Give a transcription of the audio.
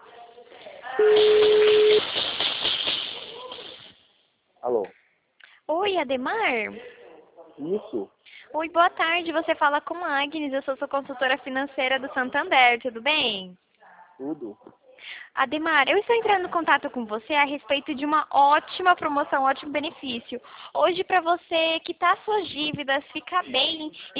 Alô? Oi, Ademar? Isso? Oi, boa tarde. Você fala com a Agnes, eu sou sua consultora financeira do Santander, tudo bem? Tudo? Ademar, eu estou entrando em contato com você a respeito de uma ótima promoção, um ótimo benefício. Hoje, para você quitar suas dívidas, ficar bem